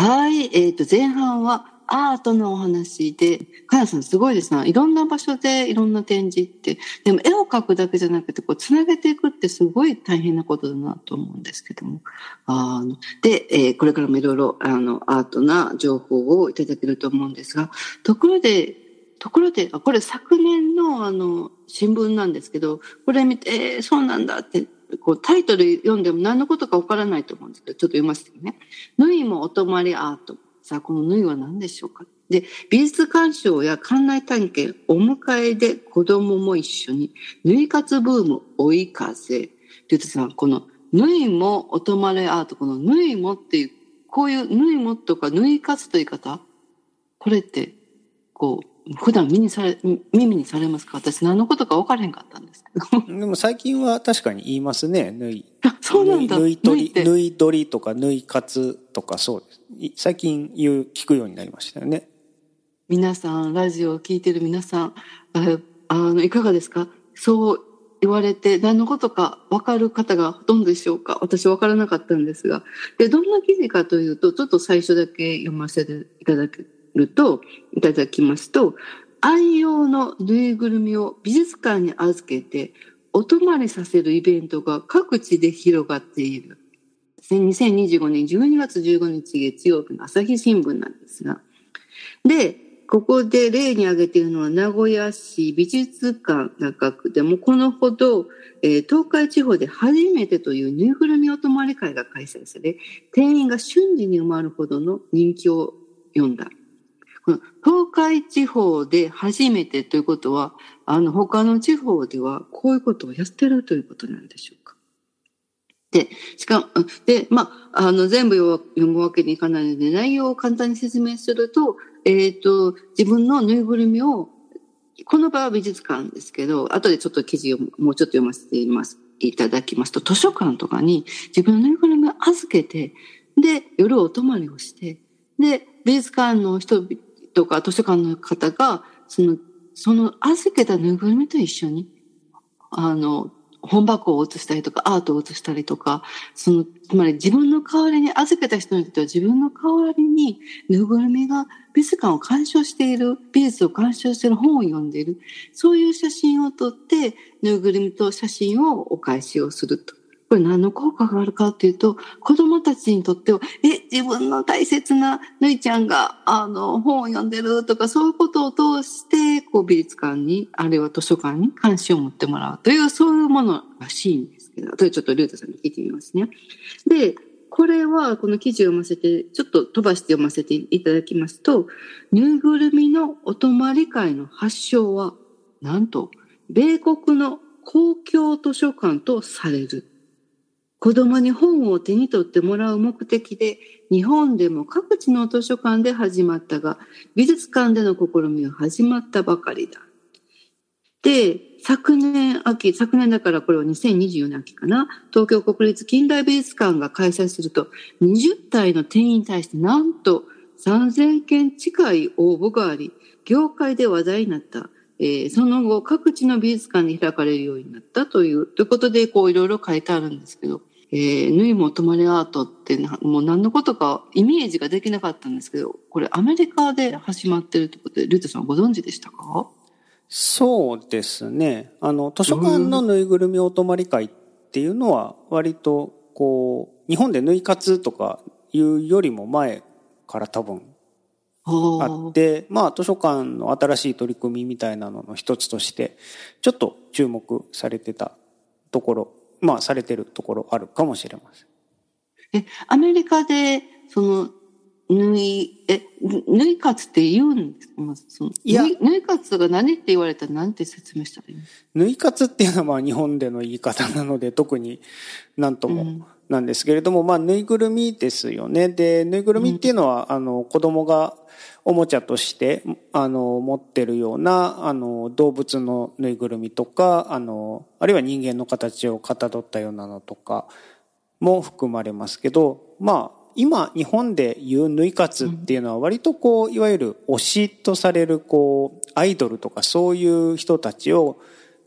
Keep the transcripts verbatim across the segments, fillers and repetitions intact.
はい、えーと、前半はアートのお話で、かやさんすごいですね。いろんな場所でいろんな展示って、でも絵を描くだけじゃなくて、こう、つなげていくってすごい大変なことだなと思うんですけども。あので、えーこれからもいろいろ、あの、アートな情報をいただけると思うんですが、ところで、ところで、あこれ昨年のあの、新聞なんですけど、これ見て、えーそうなんだって、こうタイトル読んでも何のことかわからないと思うんですけど、ちょっと読ませてね。縫いもお泊まりアート。さあ、この縫いは何でしょうか。で、美術鑑賞や館内探検、お迎えで子供も一緒に、縫い活ブーム追い風。リュウトさん、この縫いもお泊まりアート、この縫いもっていう、こういう縫いもとか縫い活という言い方、これって、こう、普段耳にされ、耳にされますか？私何のことか分からへんかったんですけど。 でも最近は確かに言いますね。縫い。 あ、そうなんだ。 縫い取り、 縫いって縫い取りとか縫い活とかそうです。い最近言う、聞くようになりましたよね。 皆さん、ラジオを聞いてる皆さん、ああの、いかがですか？そう言われて何のことか分かる方がほとんどでしょうか？私分からなかったんですが。で、どんな記事かというと、ちょっと最初だけ読ませていただけると、いただきますと、愛用のぬいぐるみを美術館に預けて、お泊まりさせるイベントが各地で広がっている。にせんにじゅうごねんじゅうにがつじゅうごにち月曜日の朝日新聞なんですが。で、ここで例に挙げているのは名古屋市美術館中区でもこのほど、えー、東海地方で初めてというぬいぐるみお泊まり会が開催され、定員が瞬時に埋まるほどの人気を呼んだ。この東海地方で初めてということは、あの他の地方ではこういうことをやってるということなんでしょうか。で、しかも、で、まあ、あの、全部読むわけにいかないので、内容を簡単に説明すると、えっと、自分のぬいぐるみを、この場は美術館ですけど、後でちょっと記事をもうちょっと読ませています、いただきますと、図書館とかに自分のぬいぐるみを預けて、で、夜お泊まりをして、で、美術館の人とか図書館の方が、その、その預けたぬいぐるみと一緒に、あの、本箱を写したりとか、アートを写したりとか、その、つまり自分の代わりに預けた人にとっては自分の代わりにぬいぐるみが美術館を鑑賞している、美術を鑑賞している、本を読んでいる、そういう写真を撮って、ぬいぐるみと写真をお返しをすると。これ何の効果があるかっていうと、子供たちにとっては、え、自分の大切なぬいちゃんが、あの、本を読んでるとか、そういうことを通して、こう、美術館に、あるいは図書館に関心を持ってもらうという、そういうものらしいんですけど、後でちょっとリュウタさんに聞いてみますね。で、これは、この記事を読ませて、ちょっと飛ばして読ませていただきますと、ぬいぐるみのお泊まり会の発祥は、なんと、米国の公共図書館とされる。子供に本を手に取ってもらう目的で、日本でも各地の図書館で始まったが、美術館での試みは始まったばかりだ。で、昨年秋、昨年だからこれはにせんにじゅうよねん秋かな、東京国立近代美術館が開催すると、にじゅったいの定員に対してなんとさんぜんけん近い応募があり、業界で話題になった。えー、その後、各地の美術館に開かれるようになったという、ということで、こういろいろ書いてあるんですけど、えー、縫いも泊まりアートってもう何のことかイメージができなかったんですけど、これアメリカで始まってるってことで、ルートさんご存知でしたか？ そうですね。あの、図書館のぬいぐるみお泊まり会っていうのは、割と、こう、日本で縫い活とかいうよりも前から多分あって、まあ図書館の新しい取り組みみたいなのの一つとして、ちょっと注目されてたところ、まあされてるところあるかもしれません。 え、アメリカで、その、縫い、え、縫い活って言うんですか？まずそのいや、縫い活が何って言われたら何て説明したらいいの？ 縫い活っていうのはまあ日本での言い方なので特になんともなんですけれども、うん、まあ縫いぐるみですよね。で、縫いぐるみっていうのは、うん、あの子供がおもちゃとしてあの持ってるようなあの動物の縫いぐるみとか、あのあるいは人間の形をかたどったようなのとかも含まれますけど、まあ今日本で言う縫い活っていうのは割とこういわゆる推しとされるこうアイドルとかそういう人たちを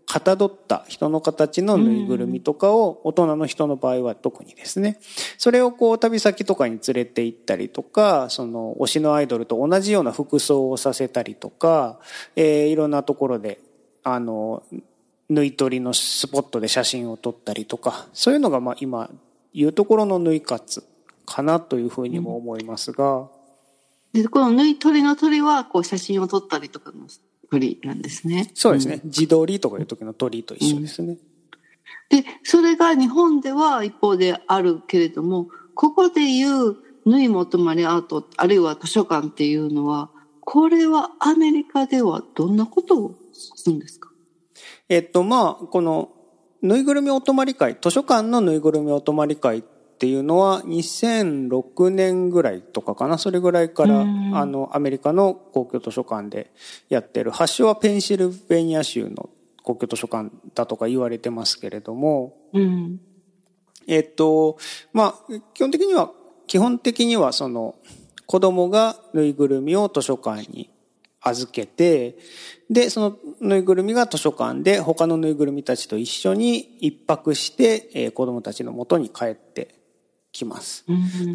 かたどった人の形のぬいぐるみとかを、大人の人の場合は特にですね、それをこう旅先とかに連れて行ったりとか、その推しのアイドルと同じような服装をさせたりとか、えー、いろんなところであの縫い取りのスポットで写真を撮ったりとか、そういうのがまあ今いうところの縫い活かなというふうにも思いますが、うん、 でこの縫い取りの鳥はこう写真を撮ったりとかの鳥なんですね。 そうですね、うん、自撮りとかいう時の鳥と一緒ですね、 うん、でそれが日本では一方であるけれども、ここでいう縫いもとまりアートあるいは図書館っていうのは、これはアメリカではどんなことをするんですか？ えっとまあこのぬいぐるみお泊まり会、図書館のぬいぐるみお泊まり会っていうのはにせんろくねんぐらいとかかな、それぐらいからあのアメリカの公共図書館でやってる、発祥はペンシルベニア州の公共図書館だとか言われてますけれども、うん、えっとまあ基本的には基本的にはその子供がぬいぐるみを図書館に預けて、でそのぬいぐるみが図書館で他のぬいぐるみたちと一緒に一泊して、えー、子供たちの元に帰ってきます、うん、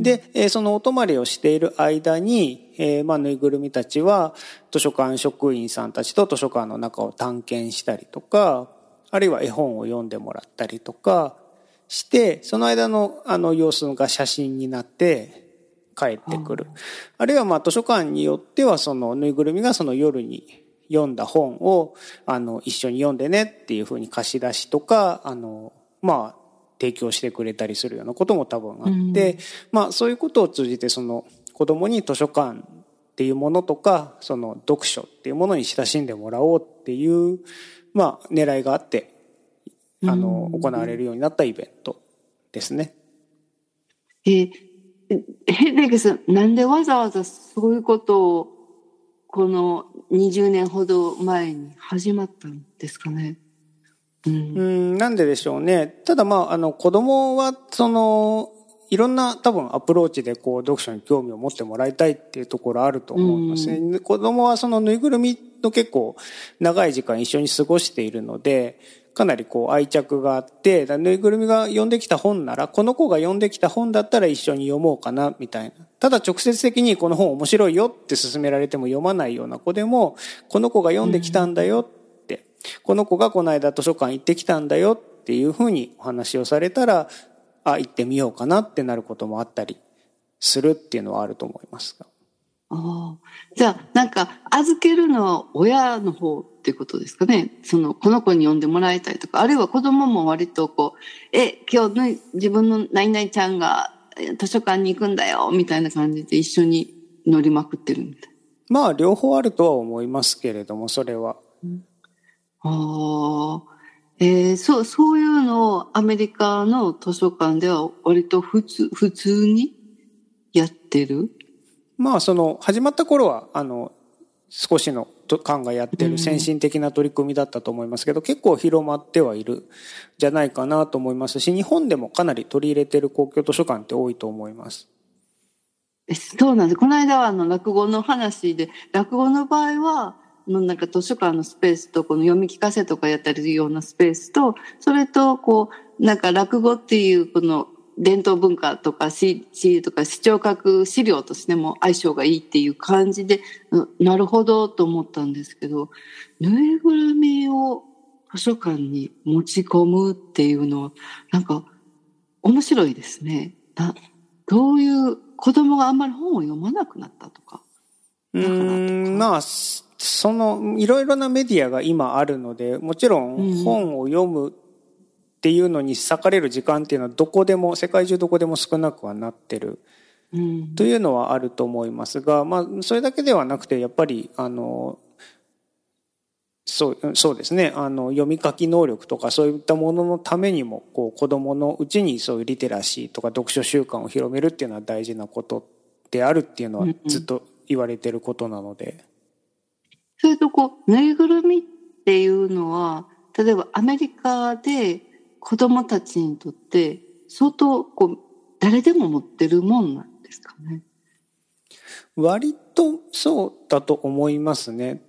で、えー、そのお泊まりをしている間に、えーまあ、ぬいぐるみたちは図書館職員さんたちと図書館の中を探検したりとか、あるいは絵本を読んでもらったりとかして、その間のあの様子が写真になって帰ってくる、あるいはまあ図書館によってはそのぬいぐるみがその夜に読んだ本をあの一緒に読んでねっていうふうに貸し出しとかあのまあ提供してくれたりするようなことも多分あって、うん、まあそういうことを通じてその子供に図書館っていうものとかその読書っていうものに親しんでもらおうっていうまあ狙いがあってあの行われるようになったイベントですね。 えーヘレゲさん、なんでわざわざそういうことをこのにじゅうねんほど前に始まったんですかね。うん、 うんなんででしょうね。ただまああの子供はそのいろんな多分アプローチでこう読書に興味を持ってもらいたいっていうところあると思いますね。うん、子供はそのぬいぐるみと結構長い時間一緒に過ごしているので。かなりこう愛着があって、ぬいぐるみが読んできた本ならこの子が読んできた本だったら一緒に読もうかなみたいな。ただ直接的にこの本面白いよって勧められても読まないような子でも、この子が読んできたんだよって、うん、この子がこの間図書館行ってきたんだよっていうふうにお話をされたら、あ、行ってみようかなってなることもあったりするっていうのはあると思いますが。 ああ、じゃあなんか預けるのは親の方っていうことですかね。そのこの子に読んでもらいたいとか、あるいは子供も割とこう、え今日の自分の何々ちゃんが図書館に行くんだよみたいな感じで一緒に乗りまくってるみたいな。 まあ両方あるとは思いますけれども、それは。うん、 ああ、えー、そうそういうのをアメリカの図書館では割と普通普通にやってる。 まあその始まった頃はあの少しの館がやってる先進的な取り組みだったと思いますけど、結構広まってはいるじゃないかなと思いますし、日本でもかなり取り入れてる公共図書館って多いと思います。 そうなんです。この間はあの落語の話で、落語の場合はのなんか図書館のスペースとこの読み聞かせとかやったりするようなスペースと、それとこうなんか落語っていうこの伝統文化とか シーディー とか視聴覚資料としても相性がいいっていう感じで、なるほどと思ったんですけど、ぬいぐるみを図書館に持ち込むっていうのはなんか面白いですね。などういう子供があんまり本を読まなくなったとか。 うーんまあそのいろいろなメディアが今あるので、もちろん本を読むっていうのに割かれる時間っていうのはどこでも世界中どこでも少なくはなってるというのはあると思いますが、まあそれだけではなくてやっぱりあのそう、そうですね、あの読み書き能力とかそういったもののためにもこう子どものうちにそういうリテラシーとか読書習慣を広めるっていうのは大事なことであるっていうのはずっと言われてることなので、うんうん、 それとこうぬいぐるみっていうのは例えばアメリカで子どもたちにとって相当こう誰でも持ってるもんなんですかね。 割とそうだと思いますね。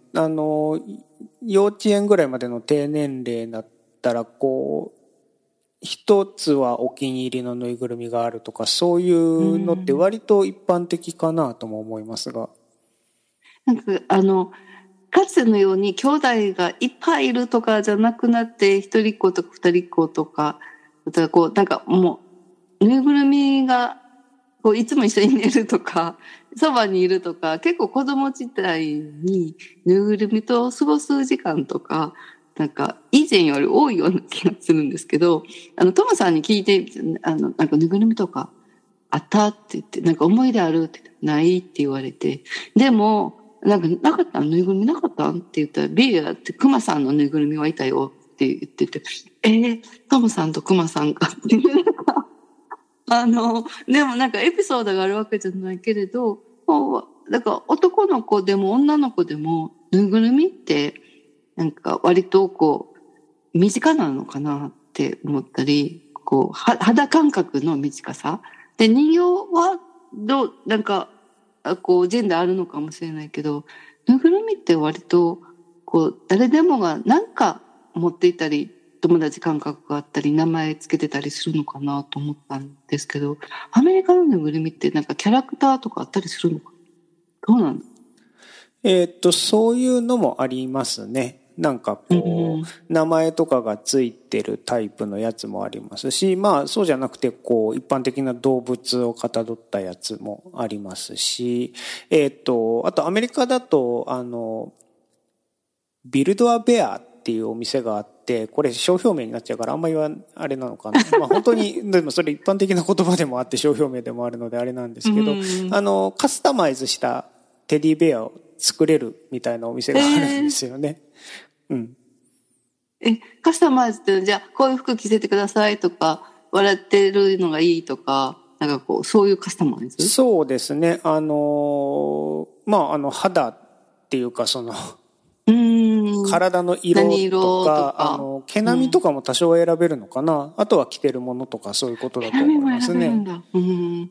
あの、幼稚園ぐらいまでの低年齢だったら、こう、一つはお気に入りのぬいぐるみがあるとか、そういうのって割と一般的かなとも思いますが。 なんか、あの、かつてのように兄弟がいっぱいいるとかじゃなくなって、一人っ子とか二人っ子とか、だからこう、なんかもう、ぬいぐるみが、こう、いつも一緒に寝るとか、そばにいるとか、結構子供自体にぬいぐるみと過ごす時間とか、なんか以前より多いような気がするんですけど、あの、トムさんに聞いて、あの、なんかぬいぐるみとかあったって言って、なんか思い出あるって言って、ないって言われて、でも、なんか、なかったぬいぐるみなかったって言ったら、ビリアってクマさんのぬいぐるみはいたよって言ってて、えー、トムさんとクマさんかっていう、なんか、あの、でもなんかエピソードがあるわけじゃないけれど、もう、だから男の子でも女の子でも、ぬいぐるみって、なんか割とこう、身近なのかなって思ったり、こう、は肌感覚の短さ。で、人形は、どう、なんか、あこう、ジェンダーあるのかもしれないけど、ぬいぐるみって割と、こう、誰でもがなんか持っていたり、友達感覚があったり、名前つけてたりするのかなと思ったんですけど、アメリカのぬいぐるみってなんかキャラクターとかあったりするのかな。どうなんだ。 えーっと、そういうのもありますね。なんかこう、 うん、 名前とかがついてるタイプのやつもありますし、まあそうじゃなくて、こう、一般的な動物をかたどったやつもありますし、えーっと、あとアメリカだと、あの、ビルドアベアっていうお店があって、これ商標名になっちゃうからあんまりはあれなのかな。まあ本当に、でもそれ一般的な言葉でもあって商標名でもあるのであれなんですけど、 うん、 あの、カスタマイズしたテディベアを作れるみたいなお店があるんですよね。えー、うん。 え、カスタマイズって、じゃあ、こういう服着せてくださいとか、笑ってるのがいいとか、なんかこう、そういうカスタマイズ。 そうですね。あの、まあ、あの、肌っていうか、その、 うーん。 体の色何とか、 色とか。 あの、毛うん。 並みとかも多少選べるのかな。あとは着てるものとかそういうことだ毛並みと思いも選べるますね。 んだ。うん。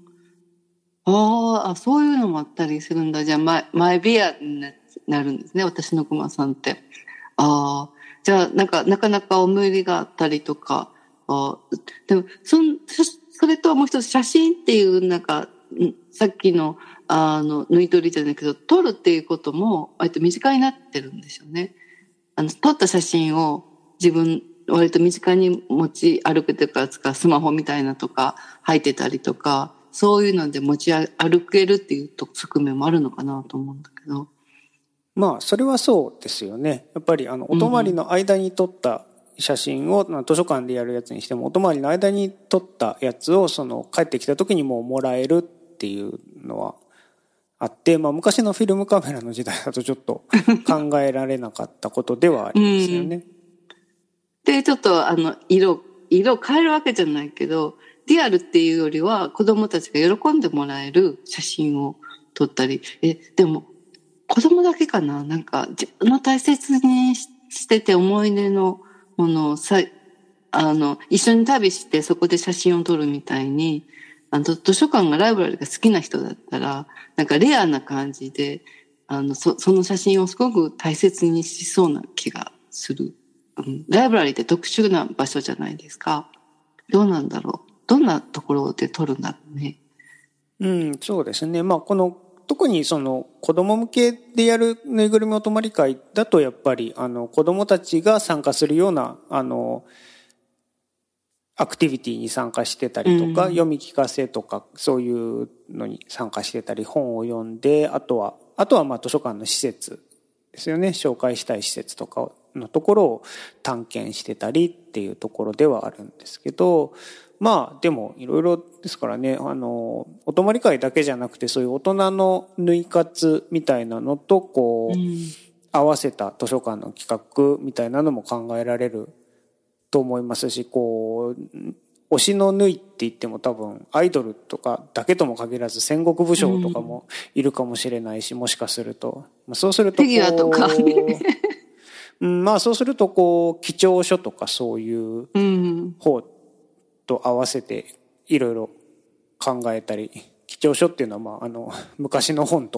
あーあ、そういうのもあったりするんだ。じゃあ、マイ、マイビアになるんですね。私のクマさんって。ああ。じゃあ、なんか、なかなか思い入れがあったりとか。ああ。でも、そん、そそれとはもう一つ、写真っていう、なんか、んさっきの、あの、縫い取りじゃないけど、撮るっていうことも、割と身近になってるんですよね。あの、撮った写真を自分、割と身近に持ち歩くというか、つかスマホみたいなとか、入ってたりとか、そういうので持ち歩けるっていう側面もあるのかなと思うんだけど。 まあ、それはそうですよね。やっぱり、あの、お泊まりの間に撮った写真を、図書館でやるやつにしても、お泊まりの間に撮ったやつを、その、帰ってきた時にもうもらえるっていうのはあって、まあ、昔のフィルムカメラの時代だとちょっと考えられなかったことではありますよね。うん、 で、ちょっと、あの、色、色変えるわけじゃないけど、リアルっていうよりは、子供たちが喜んでもらえる写真を撮ったり、え、でも、子供だけかな、なんか自分の大切にしてて思い出のものをさ、あの、一緒に旅してそこで写真を撮るみたいに、あの、図書館がライブラリが好きな人だったら、なんかレアな感じで、あの、そ、その写真をすごく大切にしそうな気がする。うん、ライブラリって特殊な場所じゃないですか。どうなんだろう。どんなところで撮るんだろうね。 うん、そうですね。まあ、この、特にその子供向けでやるぬいぐるみお泊まり会だとやっぱりあの子供たちが参加するようなあのアクティビティに参加してたりとか、うん、読み聞かせとかそういうのに参加してたり本を読んで、あとはあとはまあ図書館の施設ですよね、紹介したい施設とかのところを探検してたりっていうところではあるんですけど、まあでもいろいろですからね、あのお泊まり会だけじゃなくてそういう大人のぬい活みたいなのとこう、うん、合わせた図書館の企画みたいなのも考えられると思いますし、こう推しのぬいって言っても多分アイドルとかだけとも限らず戦国武将とかもいるかもしれないし、もしかするとそうするとこうフィギュアとかうん、まあそうするとこう記帳書とかそういう方と合わせていろいろ考えたり、記帳書っていうのはまああの昔の本とか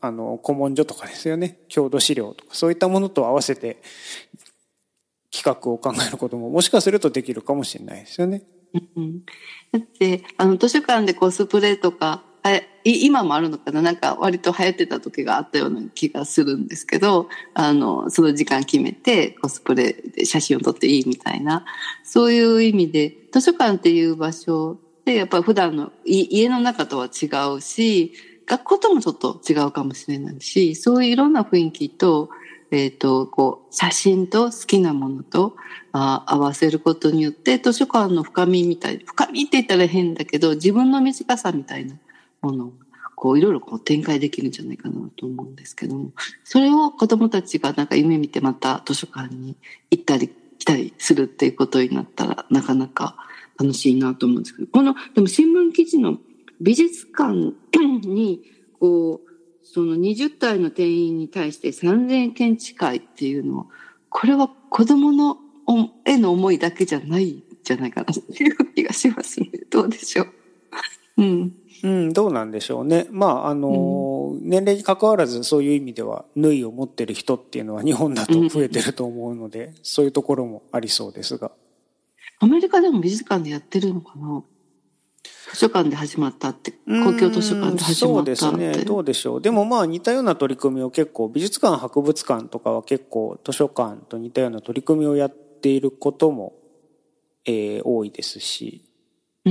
あの古文書とかですよね、郷土資料とかそういったものと合わせて企画を考えることももしかするとできるかもしれないですよね。 うん、だってあの図書館でコスプレとかは今もあるのかな、なんか割と流行ってた時があったような気がするんですけど、あのその時間決めてコスプレで写真を撮っていいみたいな、そういう意味で図書館っていう場所でやっぱり普段の家の中とは違うし、学校ともちょっと違うかもしれないし、そういういろんな雰囲気と、えっと、こう、写真と好きなものとあ合わせることによって、図書館の深みみたい、深みって言ったら変だけど、自分の短さみたいなものを、こう、いろいろこう展開できるんじゃないかなと思うんですけども、それを子供たちがなんか夢見てまた図書館に行ったり来たりするっていうことになったら、なかなか楽しいなと思うんですけど、この、でも新聞記事の美術館に、こう、そのにじゅったいの定員に対してさんぜんけん近いっていうのは、これは子供のへの思いだけじゃないんじゃないかなっていう気がしますね。どうでしょう。うん。 うん、どうなんでしょうね。まあ、あの、うん、年齢に関わらずそういう意味では、縫いを持ってる人っていうのは日本だと増えてると思うので、うん、そういうところもありそうですが。 アメリカでも美術館でやってるのかな？図書館で始まったって、公共図書館で始まったって。 そうですね。どうでしょう。でもまあ似たような取り組みを結構、美術館、博物館とかは結構図書館と似たような取り組みをやっていることも、えー、多いですし。 うん。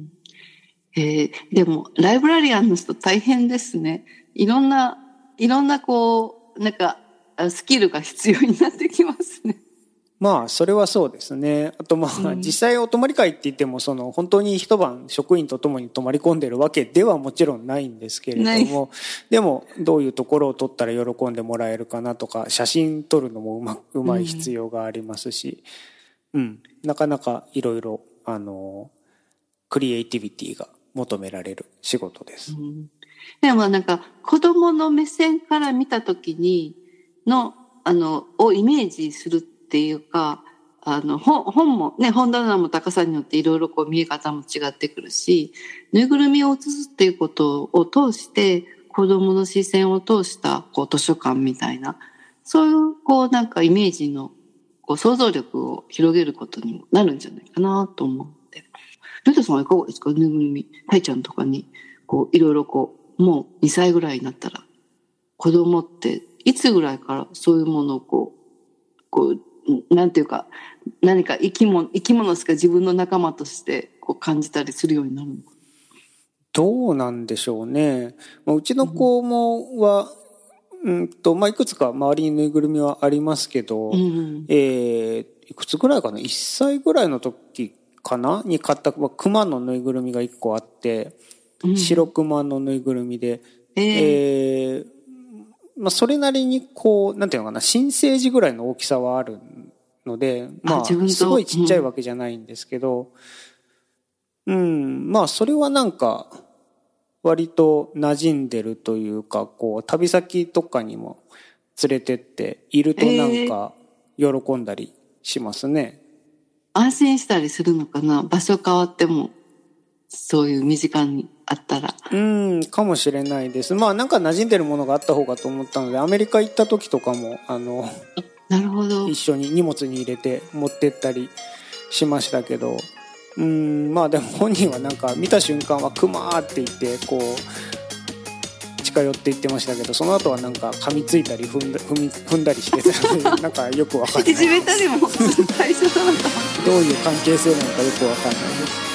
えー、でも、ライブラリアンの人大変ですね。いろんな、いろんなこう、なんか、スキルが必要になってきますね。 まあ、それはそうですね。あとまあ、うん、実際お泊まり会って言っても、その、本当に一晩職員と共に泊まり込んでるわけではもちろんないんですけれども、でも、どういうところを撮ったら喜んでもらえるかなとか、写真撮るのもうま、うまい必要がありますし、うん、うん、なかなかいろいろ、あの、クリエイティビティが求められる仕事です。うん、 でもなんか、子供の目線から見たときに、の、あの、をイメージするっていうか、あの、本、本もね、本棚も高さによっていろいろこう見え方も違ってくるし、ぬいぐるみを写すっていうことを通して、子供の視線を通した、こう、図書館みたいな、そういう、こう、なんかイメージの、こう、想像力を広げることにもなるんじゃないかなと思って。ルートさんはいかがですか？ぬいぐるみ、たいちゃんとかに、こう、いろいろこう、もうにさいぐらいになったら、子供って、いつぐらいからそういうものをこう、こう、なんていうか、何か生き物、生き物しか自分の仲間としてこう感じたりするようになるのか。 どうなんでしょうね。うちの子もは、うん、うんと、まあ、いくつか周りにぬいぐるみはありますけど、うんうん、えー、いくつぐらいかな？ いっ 歳ぐらいの時かなに買った、まあ、熊のぬいぐるみがいっこあって、うん、白熊のぬいぐるみで、えー、えーまあ、それなりにこう、なんていうのかな、新生児ぐらいの大きさはあるので、まあ、すごいちっちゃいわけじゃないんですけど、うん、うん、まあ、それはなんか、割と馴染んでるというか、こう、旅先とかにも連れてって、いるとなんか、喜んだりしますね、 えー。安心したりするのかな？場所変わっても、そういう身近にあったら。 うん、かもしれないです。まあなんか馴染んでるものがあった方がと思ったので、アメリカ行った時とかも、あの、 なるほど。 一緒に荷物に入れて持ってったりしましたけど、うん、まあでも本人はなんか見た瞬間はクマーって言って、こう、近寄っていってましたけど、その後はなんか噛みついたり踏んだ、踏み、踏んだりしてたので、なんかよくわかんない。 いじめたりも最初なのかも。 どういう関係性なのかよくわかんないです。